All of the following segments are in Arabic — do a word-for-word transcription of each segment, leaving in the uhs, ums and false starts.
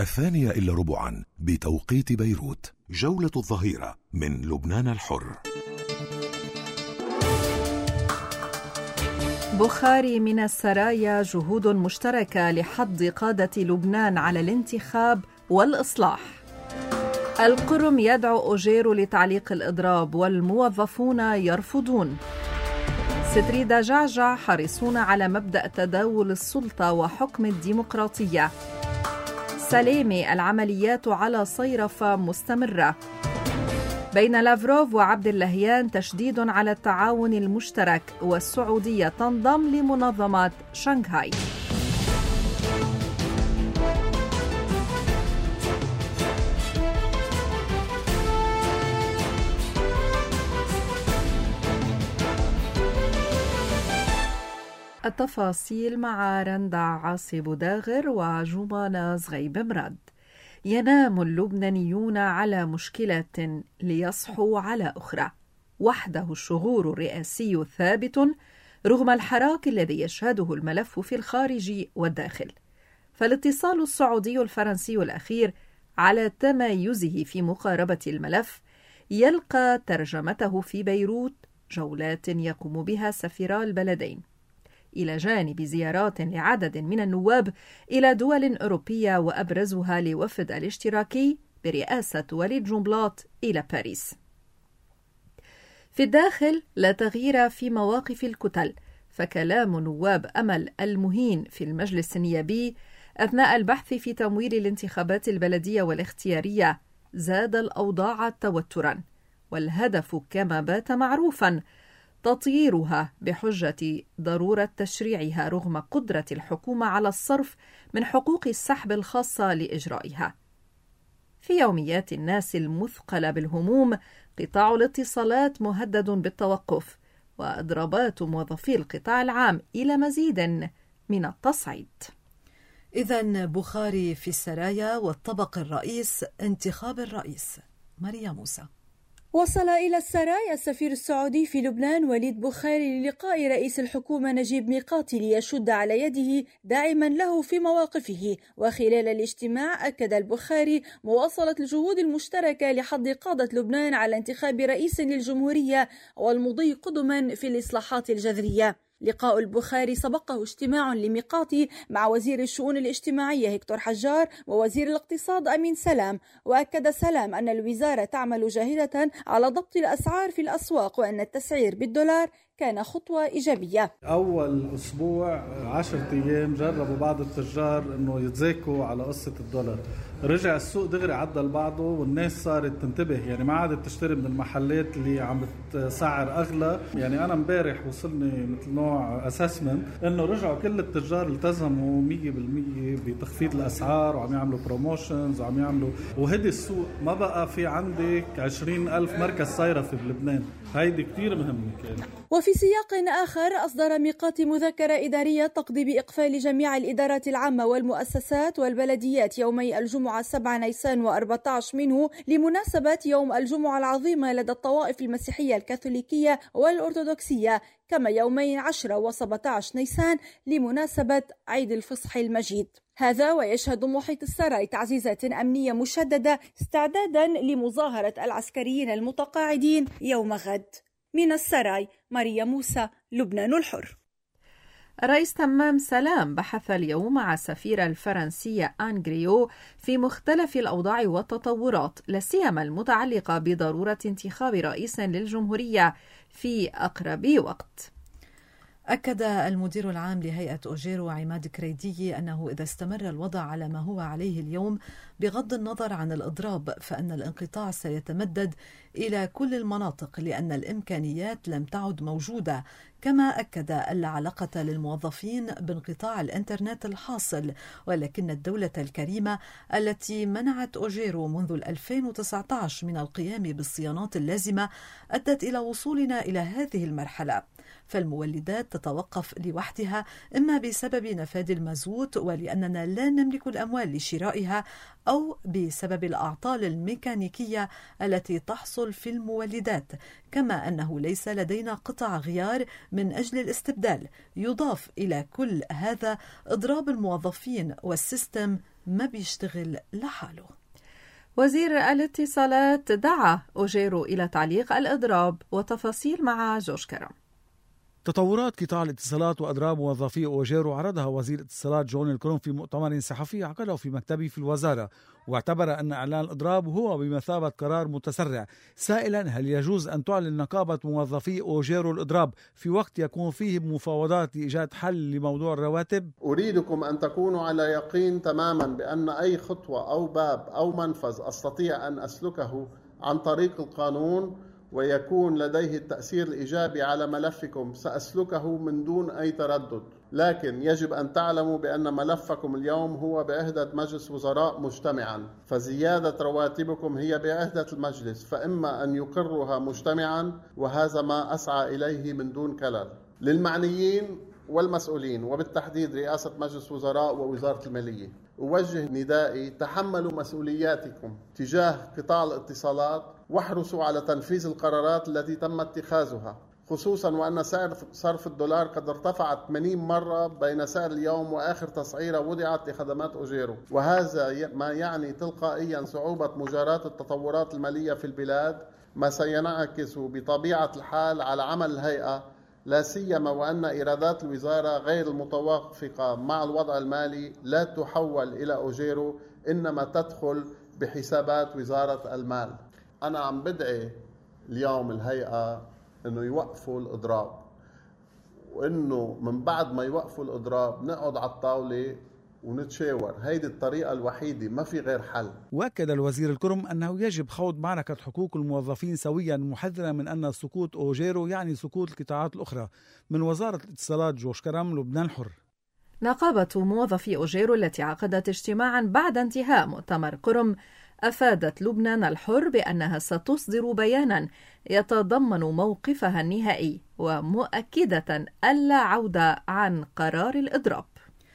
الثانية إلا ربعا بتوقيت بيروت. جولة الظهيرة من لبنان الحر. بخاري من السرايا، جهود مشتركة لحض قادة لبنان على الانتخاب والإصلاح. القرم يدعو أوجيرو لتعليق الإضراب والموظفون يرفضون. ستريدا جعجع حريصون على مبدأ تداول السلطة وحكم الديمقراطية. سليمي، العمليات على صيرفة مستمرة. بين لافروف وعبد اللهيان تشديد على التعاون المشترك، والسعودية تنضم لمنظمة شنغهاي. التفاصيل مع رندا عاصي بوداغر وجمانة زغيب مراد. ينام اللبنانيون على مشكلة ليصحوا على أخرى. وحده الشعور الرئاسي ثابت رغم الحراك الذي يشهده الملف في الخارج والداخل. فالاتصال السعودي الفرنسي الأخير على تمايزه في مقاربة الملف يلقى ترجمته في بيروت، جولات يقوم بها سفيرا البلدين، إلى جانب زيارات لعدد من النواب إلى دول أوروبية، وأبرزها لوفد الاشتراكي برئاسة وليد جنبلاط إلى باريس. في الداخل لا تغيير في مواقف الكتل، فكلام نواب أمل المهين في المجلس النيابي أثناء البحث في تمويل الانتخابات البلدية والاختيارية زاد الأوضاع توترا، والهدف كما بات معروفا تطييرها بحجة ضرورة تشريعها رغم قدرة الحكومة على الصرف من حقوق السحب الخاصة لإجرائها. في يوميات الناس المثقلة بالهموم قطاع الاتصالات مهدد بالتوقف، وإضرابات موظفي القطاع العام إلى مزيد من التصعيد. إذن بخاري في السرايا، والطبق الرئيس انتخاب الرئيس. ماريا موسى. وصل إلى السرايا السفير السعودي في لبنان وليد بخاري للقاء رئيس الحكومة نجيب ميقاتي ليشد على يده داعما له في مواقفه. وخلال الاجتماع أكد البخاري مواصلة الجهود المشتركة لحض قادة لبنان على انتخاب رئيس للجمهورية والمضي قدما في الإصلاحات الجذرية. لقاء البخاري سبقه اجتماع لميقاتي مع وزير الشؤون الاجتماعية هكتور حجار ووزير الاقتصاد أمين سلام. وأكد سلام أن الوزارة تعمل جاهدة على ضبط الأسعار في الأسواق، وأن التسعير بالدولار كان خطوة إيجابية. أول أسبوع عشرة أيام جربوا بعض التجار أنه يتزاكوا على قصة الدولار، رجع السوق دغري عدل بعضه، والناس صارت تنتبه، يعني ما عادت تشتري من المحلات اللي عم بتسعر أغلى. يعني أنا مبارح وصلني مثل نوع أسسمنت أنه رجعوا كل التجار التزموا مية بالمية بتخفيض الأسعار، وعم يعملوا بروموشنز وعم يعملوا، وهدي السوق. ما بقى في عندك عشرين ألف مركز صيرفي بلبنان، هيدي كتير مهمة كانت. وفي سياق آخر أصدر ميقاتي مذكرة إدارية تقضي بإقفال جميع الإدارات العامة والمؤسسات والبلديات يومي الجمعة سبعة نيسان وأربعة عشر منه لمناسبة يوم الجمعة العظيمة لدى الطوائف المسيحية الكاثوليكية والأرثوذكسية، كما يومي عشرة وسبعة عشر نيسان لمناسبة عيد الفصح المجيد. هذا ويشهد محيط السراي تعزيزات أمنية مشددة استعدادا لمظاهرة العسكريين المتقاعدين يوم غد. من السراي، ماريا موسى، لبنان الحر. الرئيس تمام سلام بحث اليوم مع السفيرة الفرنسية آن غريو في مختلف الأوضاع والتطورات، لا سيما المتعلقة بضرورة انتخاب رئيس للجمهورية في أقرب وقت. أكد المدير العام لهيئة أوجيرو عماد كريدي أنه إذا استمر الوضع على ما هو عليه اليوم بغض النظر عن الإضراب فإن الانقطاع سيتمدد إلى كل المناطق لأن الإمكانيات لم تعد موجودة. كما أكد أن لا علاقة للموظفين بانقطاع الإنترنت الحاصل، ولكن الدولة الكريمة التي منعت أوجيرو منذ ألفين وتسعة عشر من القيام بالصيانات اللازمة أدت إلى وصولنا إلى هذه المرحلة. فالمولدات تتوقف لوحدها إما بسبب نفاذ المازوت ولأننا لا نملك الأموال لشرائها، أو بسبب الأعطال الميكانيكية التي تحصل في المولدات، كما أنه ليس لدينا قطع غيار من أجل الاستبدال. يضاف إلى كل هذا إضراب الموظفين والسيستم ما بيشتغل لحاله. وزير الاتصالات دعا أوجيرو إلى تعليق الإضراب، وتفاصيل مع جورج كرم. تطورات قطاع الاتصالات وأضراب موظفي أوجيرو عرضها وزير الاتصالات جون الكروم في مؤتمر صحفي عقده في مكتبه في الوزارة، واعتبر أن إعلان الإضراب هو بمثابة قرار متسرع، سائلا هل يجوز أن تعلن نقابة موظفي أوجيرو الإضراب في وقت يكون فيه مفاوضات لإيجاد حل لموضوع الرواتب؟ أريدكم أن تكونوا على يقين تماما بأن أي خطوة أو باب أو منفذ أستطيع أن أسلكه عن طريق القانون ويكون لديه التأثير الإيجابي على ملفكم سأسلكه من دون أي تردد، لكن يجب أن تعلموا بأن ملفكم اليوم هو بعهدة مجلس وزراء مجتمعا، فزيادة رواتبكم هي بعهدة المجلس، فإما أن يقرها مجتمعا وهذا ما أسعى إليه من دون كلل. للمعنيين والمسؤولين وبالتحديد رئاسة مجلس وزراء ووزارة المالية أوجه ندائي: تحملوا مسؤولياتكم تجاه قطاع الاتصالات واحرصوا على تنفيذ القرارات التي تم اتخاذها، خصوصا وأن سعر صرف الدولار قد ارتفع ثمانين مرة بين سعر اليوم وآخر تسعيرة وضعت لخدمات أوجيرو، وهذا ما يعني تلقائيا صعوبة مجاراة التطورات المالية في البلاد، ما سينعكس بطبيعة الحال على عمل الهيئة، لا سيما وأن إيرادات الوزارة غير المتوافقة مع الوضع المالي لا تحول إلى أوجيرو، إنما تدخل بحسابات وزارة المال. أنا عم بدعي اليوم الهيئة إنه يوقفوا الإضراب، وإنه من بعد ما يوقفوا الإضراب نقعد على الطاولة ونتشاور، هيدي الطريقة الوحيدة، ما في غير حل. وأكد الوزير الكرم أنه يجب خوض معركة حقوق الموظفين سويا، محذرا من أن سقوط أوجيرو يعني سقوط القطاعات الأخرى. من وزارة الاتصالات جورج كرم، لبنان الحر. نقابة موظفي أوجيرو التي عقدت اجتماعا بعد انتهاء مؤتمر قرم أفادت لبنان الحر بأنها ستصدر بيانا يتضمن موقفها النهائي، ومؤكدة ألا عودة عن قرار الإضراب.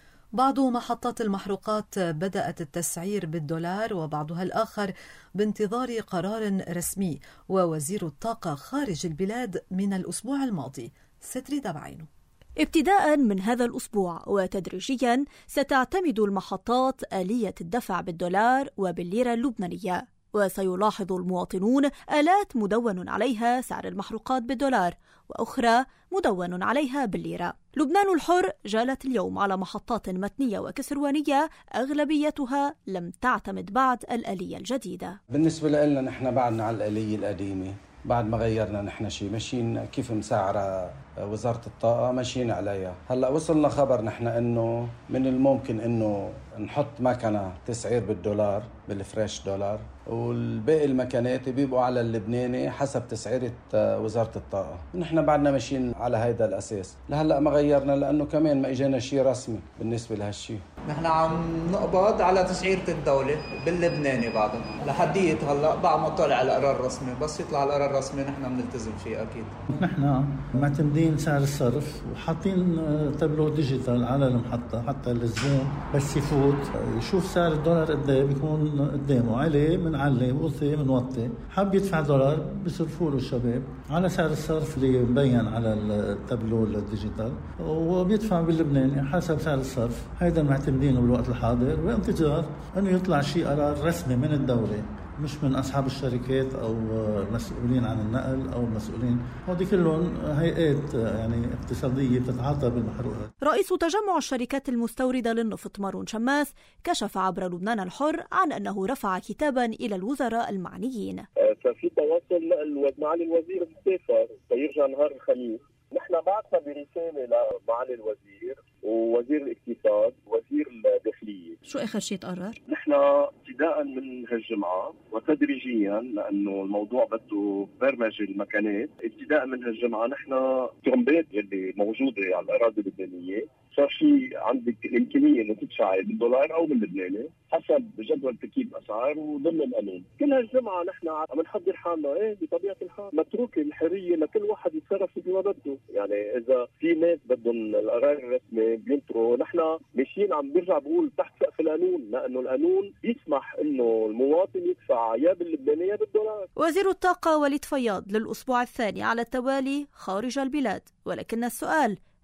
بعض محطات المحروقات بدأت التسعير بالدولار وبعضها الآخر بانتظار قرار رسمي، ووزير الطاقة خارج البلاد من الأسبوع الماضي. ستري دبعينو. ابتداء من هذا الأسبوع وتدريجيا ستعتمد المحطات آلية الدفع بالدولار وبالليرة اللبنانية، وسيلاحظ المواطنون آلات مدون عليها سعر المحروقات بالدولار وأخرى مدون عليها بالليرة. لبنان الحر جالت اليوم على محطات متنية وكسروانية أغلبيتها لم تعتمد بعد الآلية الجديدة. بالنسبة لنا نحن بعدنا على الآلية القديمة، بعد ما غيرنا نحن شيء ماشيين كيف مسعرة وزارة الطاقة ماشيين عليها. هلأ وصلنا خبر نحن إنه من الممكن إنه نحط مكنة تسعير بالدولار بالفريش دولار، والباقي المكانات بيبقوا على اللبناني حسب تسعيرة وزارة الطاقة. نحن بعدنا ماشيين على هيدا الأساس، لهلأ ما غيرنا لأنه كمان ما إجانا شيء رسمي بالنسبة لهالشيء. نحن عم نقبض على تسعيرة الدولة باللبناني بعدها لحديت هلأ بعد ما طلع القرار الرسمي، بس يطلع القرار الرسمي نحن بنلتزم فيه أكيد. نحن معتمدين سعر الصرف وحاطين تابلو ديجيتال على المحطة حتى الزبون بس يفوت يشوف سعر الدولار قد ايه بيكون قدامه، عليه بنعلي، وطي بنوطي، حاب يدفع دولار بيصرفوا له الشباب على سعر الصرف اللي مبين على التابلو الديجيتال، وبيدفع باللبناني حسب سعر الصرف. هيدا معتمدينه بالوقت الحاضر، بانتظار انه يطلع شيء قرار رسمي من الدولة، مش من أصحاب الشركات أو مسؤولين عن النقل أو المسؤولين، هذي كلهم هيئات يعني اقتصادية بتتعاطى بالمحروقات. رئيس تجمع الشركات المستوردة للنفط مارون شماس كشف عبر لبنان الحر عن أنه رفع كتابا إلى الوزراء المعنيين. ففي تواصل معالي الوزير السافر سيرجع نهار الخميس. نحن بعثنا برسالة لمعالي الوزير ووزير الاقتصاد ووزير الداخلية. شو آخر شيء تقرر؟ نحن ابتداء من هالجمعة وتدريجيا، لأنه الموضوع بده برمجة المكانات، ابتداء من هالجمعة نحن ترمبات اللي موجودة على الأراضي اللبنانية صار في عندك الإمكانية إنه تدفعي بالدولار أو باللبناني حسب جدول ترتيب أسعار وضمن القانون. كل هالجمعة نحن عم نحضر حالنا إيه بطبيعة الحال، متروك الحرية لكل واحد يتصرف بما بده. يعني إذا في ناس بدهم القرار الرسمي بينطروا، نحن ماشيين عم برجع بقول تحت سقف القانون، لأنه القانون بيسمح إنه المواطن يدفع يا باللبناني يا بالدولار. وزير الطاقة وليد فياض للأسبوع الثاني على التوالي خارج البلاد، ولكن السؤال: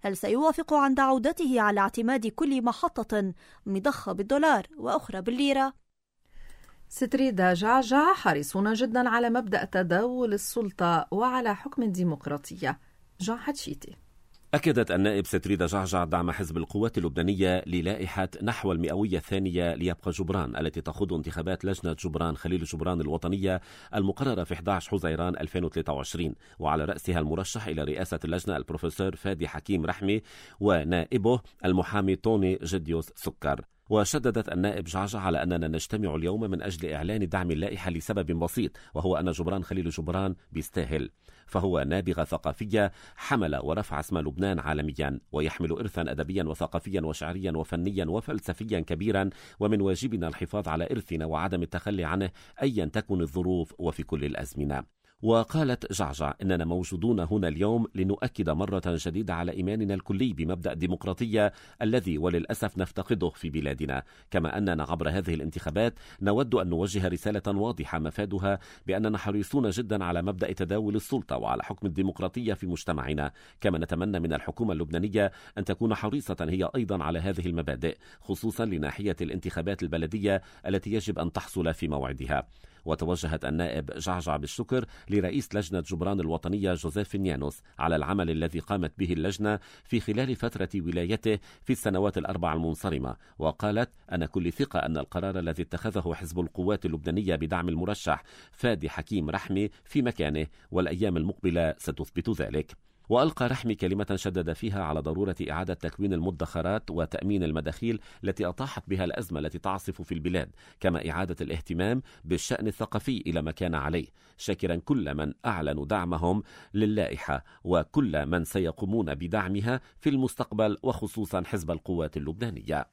هل سيوافق عند عودته على اعتماد كل محطة مضخة بالدولار وأخرى بالليرة؟ ستريدا جعجع حريصون جدا على مبدأ تداول السلطة وعلى حكم الديمقراطية. جان حتشيتي. أكدت النائب ستريدا جعجع دعم حزب القوات اللبنانية للائحة نحو المئوية الثانية ليبقى جبران التي تخوض انتخابات لجنة جبران خليل جبران الوطنية المقررة في أحد عشر حزيران ألفين وثلاثة وعشرين، وعلى رأسها المرشح إلى رئاسة اللجنة البروفيسور فادي حكيم رحمي ونائبه المحامي توني جديوس سكر. وشددت النائب جعجع على أننا نجتمع اليوم من أجل إعلان دعم اللائحة لسبب بسيط، وهو أن جبران خليل جبران بيستاهل، فهو نابغة ثقافية حمل ورفع اسم لبنان عالميا، ويحمل إرثا أدبيا وثقافيا وشعريا وفنيا وفلسفيا كبيرا، ومن واجبنا الحفاظ على إرثنا وعدم التخلي عنه أيا تكن الظروف وفي كل الأزمنة. وقالت جعجع إننا موجودون هنا اليوم لنؤكد مرة جديدة على إيماننا الكلي بمبدأ الديمقراطية الذي وللأسف نفتقده في بلادنا، كما أننا عبر هذه الانتخابات نود أن نوجه رسالة واضحة مفادها بأننا حريصون جدا على مبدأ تداول السلطة وعلى حكم الديمقراطية في مجتمعنا، كما نتمنى من الحكومة اللبنانية أن تكون حريصة هي أيضا على هذه المبادئ، خصوصا لناحية الانتخابات البلدية التي يجب أن تحصل في موعدها. وتوجهت النائب جعجع بالشكر لرئيس لجنة جبران الوطنية جوزيف نيانوس على العمل الذي قامت به اللجنة في خلال فترة ولايته في السنوات الأربع المنصرمة، وقالت: أنا كل ثقة أن القرار الذي اتخذه حزب القوات اللبنانية بدعم المرشح فادي حكيم رحمي في مكانه، والأيام المقبلة ستثبت ذلك. وألقى رحمي كلمة شدد فيها على ضرورة إعادة تكوين المدخرات وتأمين المداخيل التي أطاحت بها الأزمة التي تعصف في البلاد، كما إعادة الاهتمام بالشأن الثقافي إلى ما كان عليه، شاكرا كل من أعلنوا دعمهم للائحة وكل من سيقومون بدعمها في المستقبل، وخصوصا حزب القوات اللبنانية.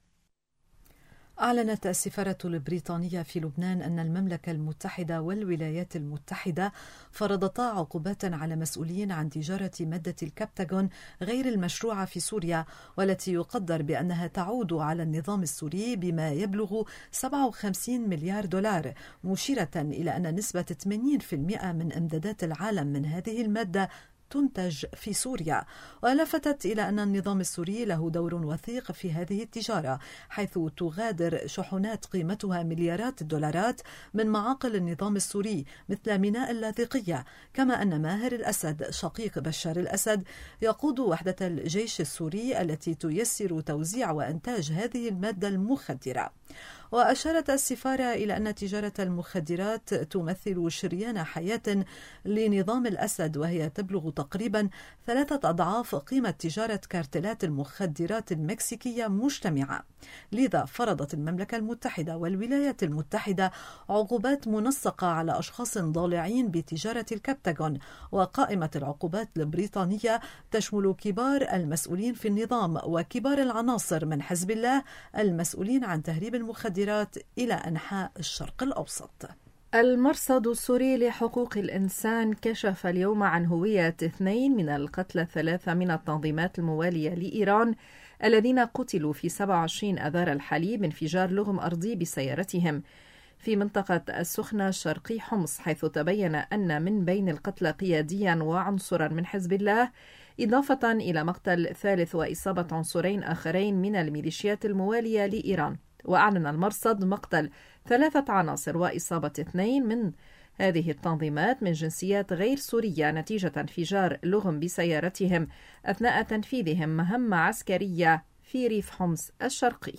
أعلنت السفارة البريطانية في لبنان أن المملكة المتحدة والولايات المتحدة فرضتا عقوبات على مسؤولين عن تجارة مادة الكبتاغون غير المشروعة في سوريا، والتي يقدر بأنها تعود على النظام السوري بما يبلغ سبعة وخمسين مليار دولار، مشيرة إلى أن نسبة ثمانين بالمئة من إمدادات العالم من هذه المادة تنتج في سوريا. ولفتت إلى أن النظام السوري له دور وثيق في هذه التجارة، حيث تغادر شحنات قيمتها مليارات الدولارات من معاقل النظام السوري مثل ميناء اللاذقية، كما أن ماهر الأسد شقيق بشار الأسد يقود وحدة الجيش السوري التي تيسر توزيع وإنتاج هذه المادة المخدرة. وأشارت السفارة إلى أن تجارة المخدرات تمثل شريان حياة لنظام الأسد، وهي تبلغ تقريبا ثلاثة أضعاف قيمة تجارة كارتلات المخدرات المكسيكية مجتمعة. لذا فرضت المملكة المتحدة والولايات المتحدة عقوبات منسقة على أشخاص ضالعين بتجارة الكبتاغون، وقائمة العقوبات البريطانية تشمل كبار المسؤولين في النظام وكبار العناصر من حزب الله المسؤولين عن تهريب المخدرات إلى أنحاء الشرق الأوسط. المرصد السوري لحقوق الإنسان كشف اليوم عن هوية اثنين من القتلى الثلاثة من التنظيمات الموالية لإيران الذين قتلوا في سبعة وعشرين أذار الحليب بانفجار لغم أرضي بسيارتهم في منطقة السخنة الشرقي حمص، حيث تبين أن من بين القتلى قياديا وعنصرا من حزب الله، إضافة إلى مقتل ثالث وإصابة عنصرين آخرين من الميليشيات الموالية لإيران. وأعلن المرصد مقتل ثلاثة عناصر وإصابة اثنين من هذه التنظيمات من جنسيات غير سورية نتيجة انفجار لغم بسيارتهم أثناء تنفيذهم مهمة عسكرية في ريف حمص الشرقي.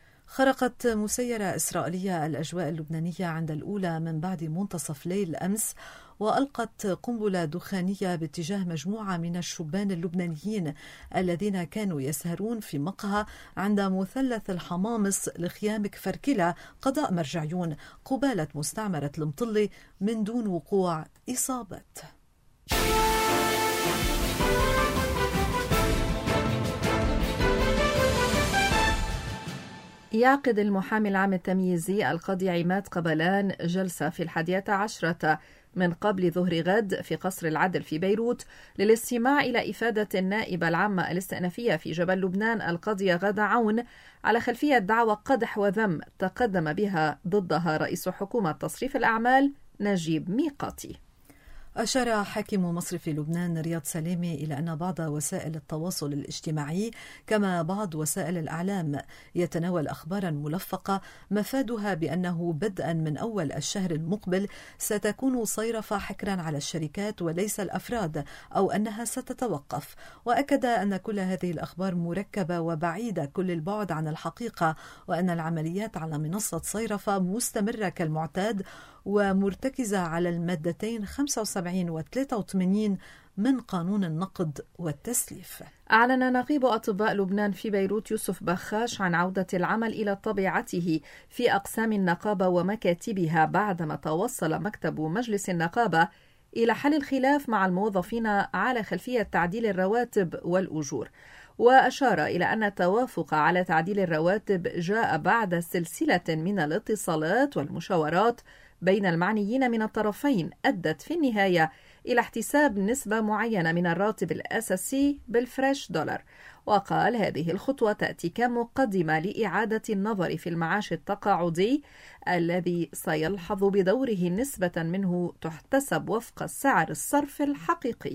خرقت مسيرة إسرائيلية الأجواء اللبنانية عند الأولى من بعد منتصف ليل أمس، وألقت قنبلة دخانية باتجاه مجموعة من الشبان اللبنانيين الذين كانوا يسهرون في مقهى عند مثلث الحمامص لخيام كفركلة قضاء مرجعيون قبالة مستعمرة المطلي من دون وقوع إصابات. يعقد المحامي العام التمييزي القاضي عماد قبلان جلسة في الحادية عشرة من قبل ظهر غد في قصر العدل في بيروت للاستماع إلى إفادة النائبة العامة الاستئنافية في جبل لبنان القاضية غادة عون على خلفية دعوى قدح وذم تقدم بها ضدها رئيس حكومة تصريف الأعمال نجيب ميقاتي. أشار حاكم مصرف لبنان رياض سلامي إلى أن بعض وسائل التواصل الاجتماعي كما بعض وسائل الإعلام يتناول أخبارا ملفقة مفادها بأنه بدءا من أول الشهر المقبل ستكون صيرفة حكرا على الشركات وليس الأفراد أو أنها ستتوقف. وأكد أن كل هذه الأخبار مركبة وبعيدة كل البعد عن الحقيقة، وأن العمليات على منصة صيرفة مستمرة كالمعتاد ومرتكزة على المادتين خمسة وسبعين و ثلاثة وثمانين من قانون النقد والتسليف. أعلن نقيب أطباء لبنان في بيروت يوسف بخاش عن عودة العمل إلى طبيعته في أقسام النقابة ومكاتبها بعدما توصل مكتب مجلس النقابة إلى حل الخلاف مع الموظفين على خلفية تعديل الرواتب والأجور. وأشار إلى أن التوافق على تعديل الرواتب جاء بعد سلسلة من الاتصالات والمشاورات بين المعنيين من الطرفين أدت في النهاية إلى احتساب نسبة معينة من الراتب الأساسي بالفريش دولار. وقال هذه الخطوة تأتي كمقدمة لإعادة النظر في المعاش التقاعدي الذي سيلحظ بدوره نسبة منه تحتسب وفق سعر الصرف الحقيقي.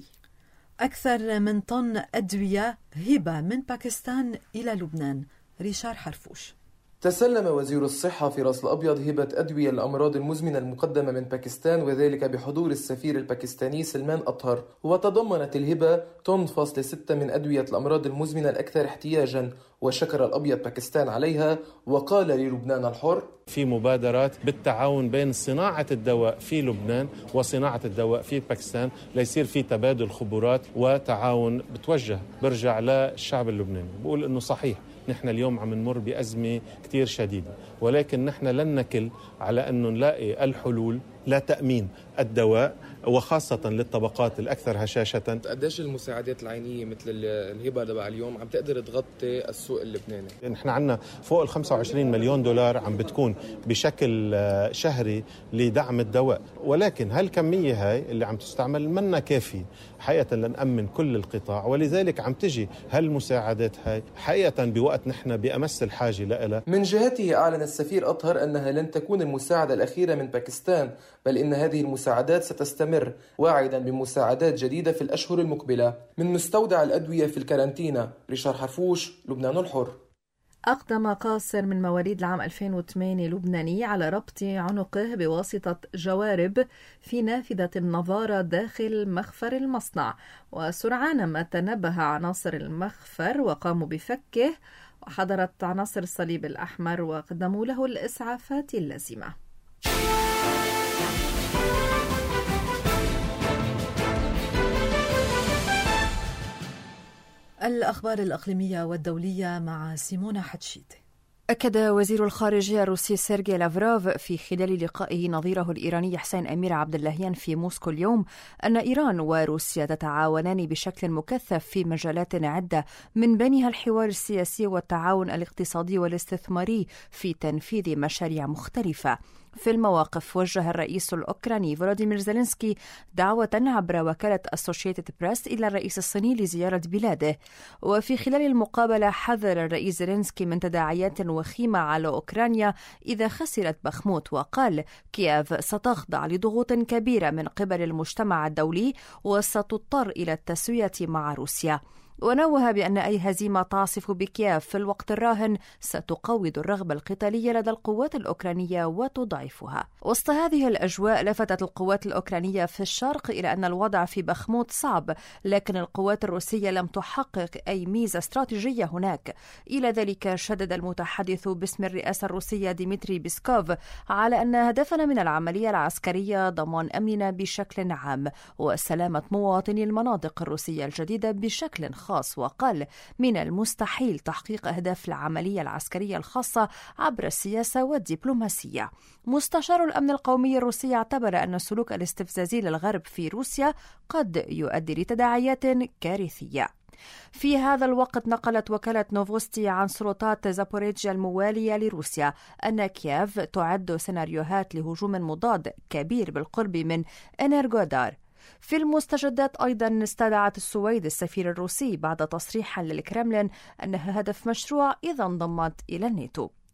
أكثر من طن أدوية هبة من باكستان إلى لبنان. ريشار حرفوش. تسلم وزير الصحة في رأس الأبيض هبة أدوية للأمراض المزمنة المقدمة من باكستان، وذلك بحضور السفير الباكستاني سلمان أطهر. وتضمنت الهبة طن فاصل ستة من أدوية الأمراض المزمنة الأكثر احتياجا، وشكر الأبيض باكستان عليها وقال للبنان الحر: في مبادرات بالتعاون بين صناعة الدواء في لبنان وصناعة الدواء في باكستان ليصير في تبادل خبرات وتعاون بتوجه برجع للشعب اللبناني. بقول إنه صحيح نحن اليوم عم نمر بأزمة كتير شديدة، ولكن نحن لن نكل على أنه نلاقي الحلول لتأمين الدواء وخاصة للطبقات الأكثر هشاشة. قديش المساعدات العينية مثل الهبة تبع اليوم عم تقدر تغطي السوق اللبناني؟ نحن عندنا فوق ال خمسة وعشرين مليون دولار عم بتكون بشكل شهري لدعم الدواء، ولكن هالكمية هاي اللي عم تستعمل منا كافي حقيقة لنأمن كل القطاع، ولذلك عم تجي هالمساعدات هاي حقيقة بوقت نحن بأمس الحاجة لها. من جهته أعلن السفير أطهر أنها لن تكون المساعدة الأخيرة من باكستان، بل إن هذه المساعدات ستستمر، واعدا بمساعدات جديدة في الأشهر المقبلة. من مستودع الأدوية في الكارانتينا، ريشار حرفوش، لبنان الحر. أقدم قاصر من مواليد العام ألفين وثمانية لبناني على ربط عنقه بواسطة جوارب في نافذة النظارة داخل مخفر المصنع، وسرعان ما تنبه عناصر المخفر وقاموا بفكه، وحضرت عناصر الصليب الأحمر وقدموا له الإسعافات اللازمة. الأخبار الإقليمية والدولية مع سيمونا حتشيتي. أكد وزير الخارجية الروسي سيرجي لافروف في خلال لقائه نظيره الإيراني حسين أمير عبد اللهيان في موسكو اليوم أن إيران وروسيا تتعاونان بشكل مكثف في مجالات عدة، من بينها الحوار السياسي والتعاون الاقتصادي والاستثماري في تنفيذ مشاريع مختلفة. في المواقف وجه الرئيس الأوكراني فولوديمير زيلينسكي دعوة عبر وكالة أسوشيتد بريس إلى الرئيس الصيني لزيارة بلاده. وفي خلال المقابلة حذر الرئيس زيلينسكي من تداعيات وخيمة على أوكرانيا إذا خسرت بخموت، وقال كييف ستخضع لضغوط كبيرة من قبل المجتمع الدولي وستضطر إلى التسوية مع روسيا. ونوه بأن أي هزيمة تعصف بكييف في الوقت الراهن ستقوض الرغبة القتالية لدى القوات الأوكرانية وتضعفها. وسط هذه الأجواء لفتت القوات الأوكرانية في الشرق إلى أن الوضع في بخموت صعب، لكن القوات الروسية لم تحقق أي ميزة استراتيجية هناك. إلى ذلك شدد المتحدث باسم الرئاسة الروسية ديمتري بيسكوف على أن هدفنا من العملية العسكرية ضمان أمننا بشكل عام وسلامة مواطني المناطق الروسية الجديدة بشكل خاص. خاص وقال من المستحيل تحقيق أهداف العملية العسكرية الخاصة عبر السياسة والدبلوماسية. مستشار الأمن القومي الروسي اعتبر أن السلوك الاستفزازي للغرب في روسيا قد يؤدي لتداعيات كارثية. في هذا الوقت نقلت وكالة نوفوستي عن سلطات زابوريجيا الموالية لروسيا أن كييف تعد سيناريوهات لهجوم مضاد كبير بالقرب من إنرغودار. في المستجدات أيضا استدعت السويد السفير الروسي بعد تصريح للكرملين أنها هدف مشروع إذا انضمت إلى الناتو.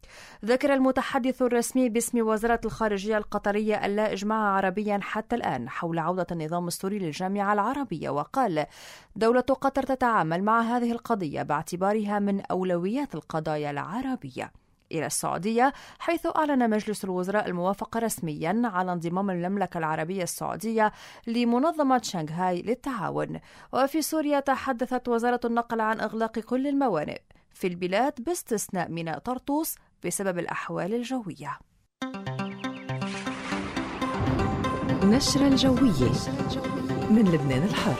ذكر المتحدث الرسمي باسم وزارة الخارجية القطرية أن لا إجماع عربيا حتى الآن حول عودة النظام السوري للجامعة العربية، وقال دولة قطر تتعامل مع هذه القضية باعتبارها من أولويات القضايا العربية. إلى السعودية، حيث أعلن مجلس الوزراء الموافقة رسميا على انضمام المملكة العربية السعودية لمنظمة شنغهاي للتعاون. وفي سوريا، تحدثت وزارة النقل عن إغلاق كل الموانئ في البلاد باستثناء ميناء طرطوس بسبب الأحوال الجوية. نشرة الجوية من لبنان الحر.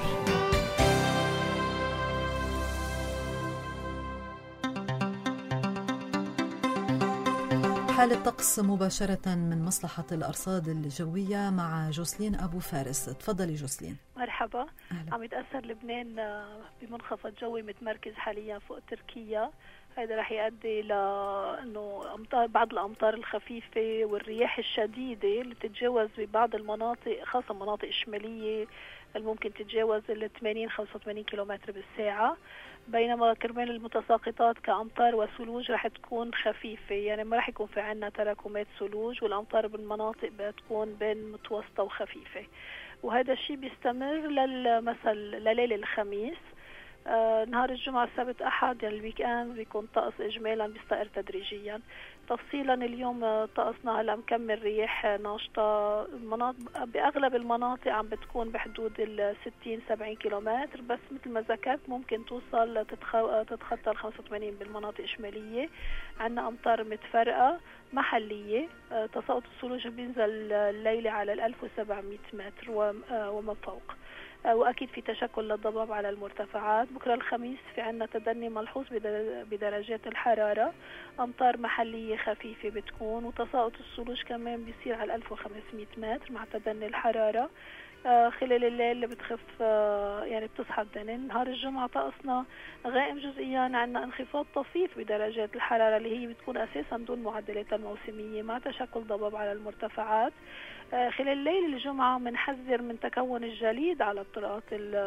حال الطقس مباشرة من مصلحة الأرصاد الجوية مع جوسلين أبو فارس. تفضلي جوسلين. مرحبا. أهلا. عم يتأثر لبنان بمنخفض جوي متمركز حاليا فوق تركيا. هذا رح يؤدي لأنه أمطار بعض الأمطار الخفيفة والرياح الشديدة اللي تتجاوز ببعض المناطق، خاصة المناطق الشمالية اللي ممكن تتجاوز ال ثمانين خمسة وثمانين كيلومتر بالساعة، بينما كرمال المتساقطات كأمطار وثلوج رح تكون خفيفة، يعني ما رح يكون في عنا تراكمات ثلوج، والأمطار بالمناطق بتكون بين متوسطة وخفيفة. وهذا الشيء بيستمر للمثل لليلة الخميس. آه نهار الجمعة السبت أحد يعني الويك اند بيكون طقس إجمالا بيستقر تدريجيا. تفصيلا اليوم طقسنا هلا مكمل رياح ناشطة، بأغلب المناطق عم بتكون بحدود ال ستين سبعين كيلومتر، بس مثل ما ذكرت ممكن توصل تتخطى ال خمسة وثمانين بالمناطق الشمالية. عندنا أمطار متفرقة محلية. آه تساقط الثلوج بينزل الليلة على ال ألف وسبعمئة متر وما فوق، وأكيد في تشكل للضباب على المرتفعات. بكرة الخميس في عنا تدني ملحوظ بدرجات الحرارة، أمطار محلية خفيفة بتكون، وتساقط الثلوج كمان بيصير على ألف وخمسمئة متر مع تدني الحرارة. آه خلال الليل بتخف، آه يعني بتصحى الدنيا. نهار الجمعة طقسنا غائم جزئيا، عندنا انخفاض طفيف بدرجات الحرارة اللي هي بتكون أساسا دون معدلات الموسمية مع تشكل ضباب على المرتفعات. آه خلال الليل الجمعة منحذر من تكون الجليد على الطرقات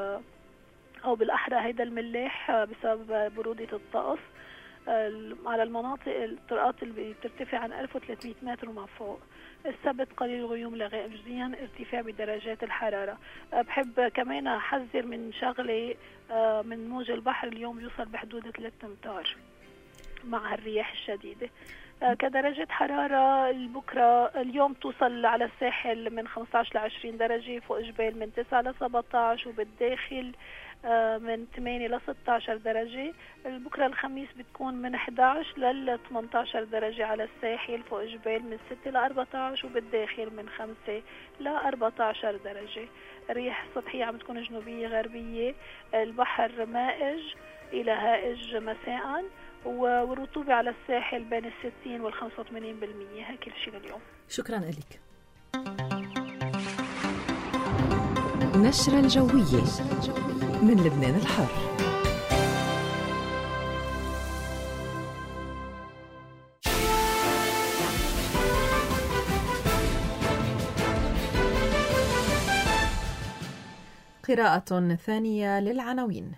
أو بالأحرى هيدا الملاح آه بسبب برودة الطقس آه على المناطق الطرقات اللي بترتفع عن ألف وثلاثمئة متر وما فوق. السبت قليل الغيوم لغائم جزئيا، ارتفاع بدرجات الحرارة. بحب كمان أحذر من شغلة من موج البحر، اليوم يوصل بحدود ثلاثة أمتار مع الرياح الشديدة. كدرجة حرارة بكرة اليوم توصل على الساحل من خمسة عشر ل عشرين درجة، فوق جبال من تسعة ل سبعة عشر، وبالداخل من ثمانية ل ستة عشر درجة. بكرة الخميس بتكون من أحد عشر ل ثمانية عشر درجة على الساحل، فوق جبال من ستة ل أربعة عشر، وبالداخل من خمسة ل أربعة عشر درجة. الرياح السطحية عم تكون جنوبية غربية، البحر مائج إلى هائج مساء، والرطوبة على الساحل بين الستين والخمسة وثمانين بالمئة. هيك كل شيء لليوم. شكرا لك. نشرة الجوية من لبنان الحر. قراءة ثانية للعناوين.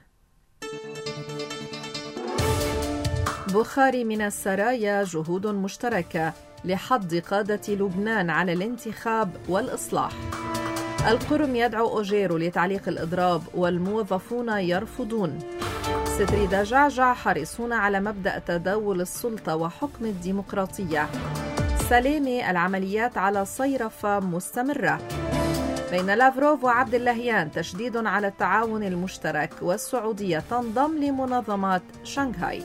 بخاري من السرايا جهود مشتركة لحض قادة لبنان على الانتخاب والإصلاح. القرم يدعو أوجيرو لتعليق الإضراب والموظفون يرفضون. ستريدا جعجع حريصون على مبدأ تداول السلطة وحكم الديمقراطية. سلامة العمليات على صيرفة مستمرة. بين لافروف وعبد اللهيان تشديد على التعاون المشترك، والسعودية تنضم لمنظمات شنغهاي.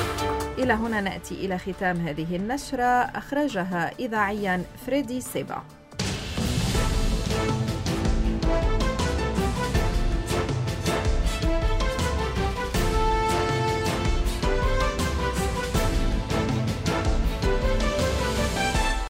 إلى هنا نأتي إلى ختام هذه النشرة، أخرجها إذاعيا فريدي سيبا.